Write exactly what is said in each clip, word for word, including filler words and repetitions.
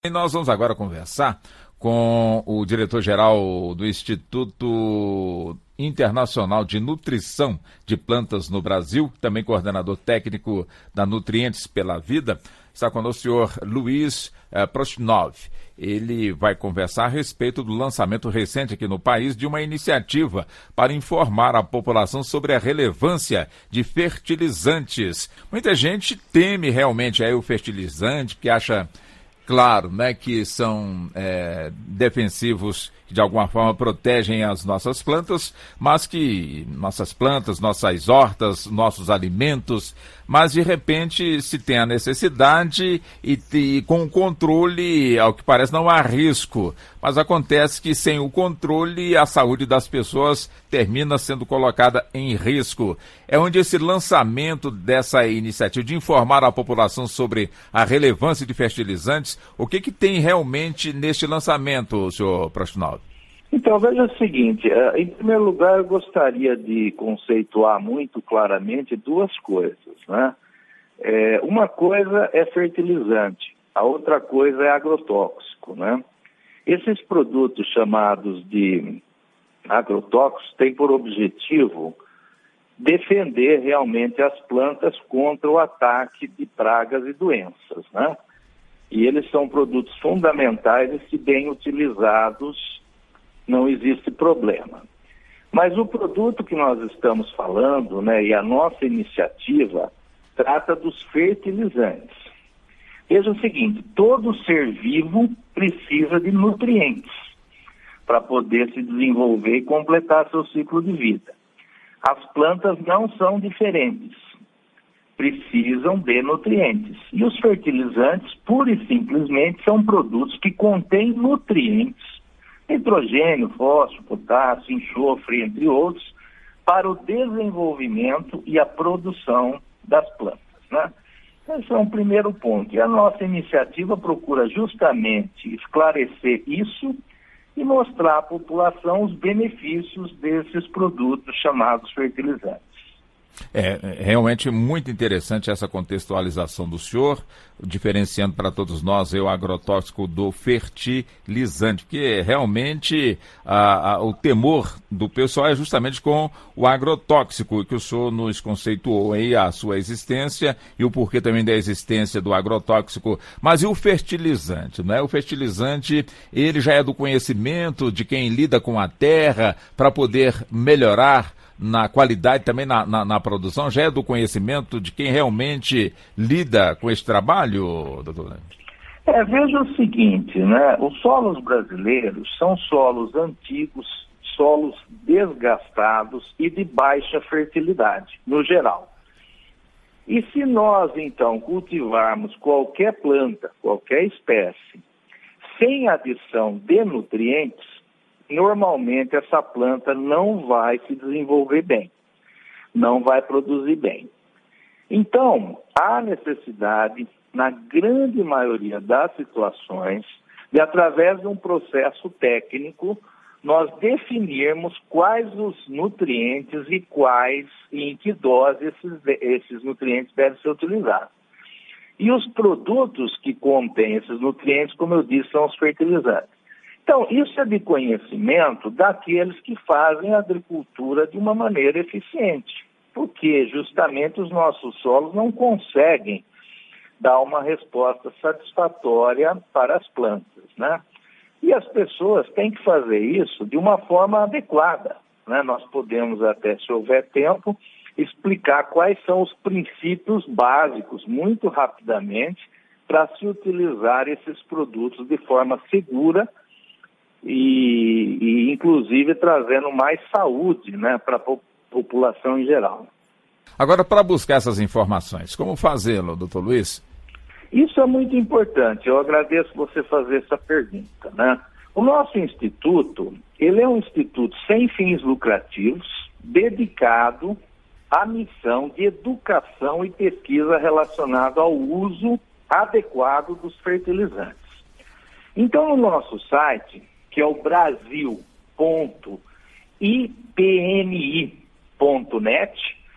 E nós vamos agora conversar com o diretor-geral do Instituto Internacional de Nutrição de Plantas no Brasil, também coordenador técnico da Nutrientes pela Vida. Está conosco o senhor Luiz eh, Prostinov. Ele vai conversar a respeito do lançamento recente aqui no país de uma iniciativa para informar a população sobre a relevância de fertilizantes. Muita gente teme realmente aí o fertilizante, que acha... Claro, né, que são é, defensivos, que de alguma forma protegem as nossas plantas, mas que nossas plantas, nossas hortas, nossos alimentos, mas de repente se tem a necessidade e, e com o controle, ao que parece, não há risco. Mas acontece que sem o controle a saúde das pessoas termina sendo colocada em risco. É onde esse lançamento dessa iniciativa de informar a população sobre a relevância de fertilizantes, o que, que tem realmente neste lançamento, senhor Prostinov? Então, veja o seguinte, em primeiro lugar eu gostaria de conceituar muito claramente duas coisas, né? É, uma coisa é fertilizante, a outra coisa é agrotóxico, né? Esses produtos chamados de agrotóxicos têm por objetivo defender realmente as plantas contra o ataque de pragas e doenças, né? E eles são produtos fundamentais e, se bem utilizados, não existe problema. Mas o produto que nós estamos falando, né, e a nossa iniciativa, trata dos fertilizantes. Veja o seguinte, todo ser vivo precisa de nutrientes para poder se desenvolver e completar seu ciclo de vida. As plantas não são diferentes, precisam de nutrientes. E os fertilizantes, pura e simplesmente, são produtos que contêm nutrientes, nitrogênio, fósforo, potássio, enxofre, entre outros, para o desenvolvimento e a produção das plantas, né? Esse é um primeiro ponto. E a nossa iniciativa procura justamente esclarecer isso e mostrar à população os benefícios desses produtos chamados fertilizantes. É realmente muito interessante essa contextualização do senhor, diferenciando para todos nós o agrotóxico do fertilizante, porque realmente a, a, o temor do pessoal é justamente com o agrotóxico, que o senhor nos conceituou aí a sua existência e o porquê também da existência do agrotóxico. Mas e o fertilizante, né? O fertilizante, ele já é do conhecimento de quem lida com a terra para poder melhorar na qualidade, também na, na, na produção, já é do conhecimento de quem realmente lida com esse trabalho, doutor? É, veja o seguinte, né? Os solos brasileiros são solos antigos, solos desgastados e de baixa fertilidade, no geral. E se nós, então, cultivarmos qualquer planta, qualquer espécie, sem adição de nutrientes, normalmente essa planta não vai se desenvolver bem, não vai produzir bem. Então, há necessidade, na grande maioria das situações, de, através de um processo técnico, nós definirmos quais os nutrientes e quais e em que dose esses, esses nutrientes devem ser utilizados. E os produtos que contêm esses nutrientes, como eu disse, são os fertilizantes. Então, isso é de conhecimento daqueles que fazem a agricultura de uma maneira eficiente, porque justamente os nossos solos não conseguem dar uma resposta satisfatória para as plantas, né? E as pessoas têm que fazer isso de uma forma adequada, né? Nós podemos até, se houver tempo, explicar quais são os princípios básicos, muito rapidamente, para se utilizar esses produtos de forma segura, E, e inclusive trazendo mais saúde, né, para a população em geral. Agora, para buscar essas informações, como fazê-lo, doutor Luiz? Isso é muito importante, eu agradeço você fazer essa pergunta, né? O nosso instituto, ele é um instituto sem fins lucrativos, dedicado à missão de educação e pesquisa relacionada ao uso adequado dos fertilizantes. Então, no nosso site, que é o brasil ponto i p n i ponto net,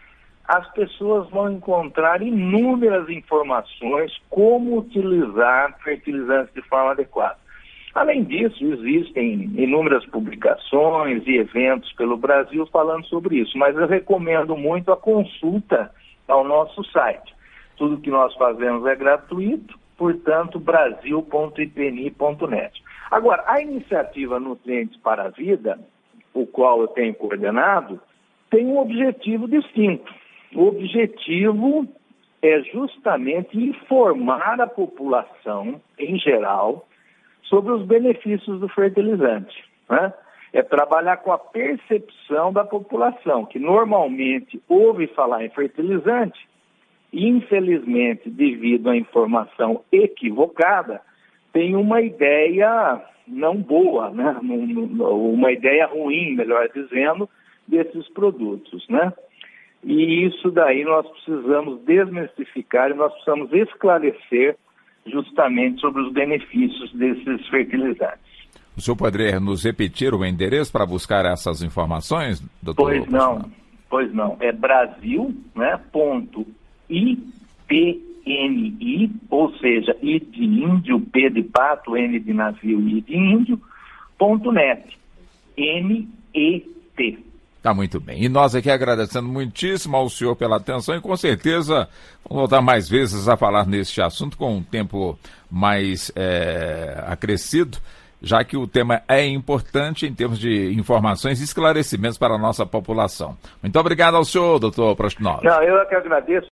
as pessoas vão encontrar inúmeras informações como utilizar fertilizantes de forma adequada. Além disso, existem inúmeras publicações e eventos pelo Brasil falando sobre isso, mas eu recomendo muito a consulta ao nosso site. Tudo que nós fazemos é gratuito, portanto, brasil ponto i p n i ponto net. Agora, a iniciativa Nutrientes para a Vida, o qual eu tenho coordenado, tem um objetivo distinto. O objetivo é justamente informar a população, em geral, sobre os benefícios do fertilizante, né? É trabalhar com a percepção da população, que normalmente ouve falar em fertilizante e, infelizmente, devido à informação equivocada, tem uma ideia não boa, né? Uma ideia ruim, melhor dizendo, desses produtos, né? E isso daí nós precisamos desmistificar e nós precisamos esclarecer justamente sobre os benefícios desses fertilizantes. O senhor poderia nos repetir o endereço para buscar essas informações, doutor? Pois não, pois não. É Brasil, né, ponto I P N I, ou seja, I de índio, P de pato, N de navio e I de índio, ponto net, N E T. Tá muito bem. E nós aqui agradecendo muitíssimo ao senhor pela atenção e com certeza vamos voltar mais vezes a falar neste assunto com um tempo mais é, acrescido, já que o tema é importante em termos de informações e esclarecimentos para a nossa população. Muito obrigado ao senhor, doutor Prostinov. Não, eu é que agradeço.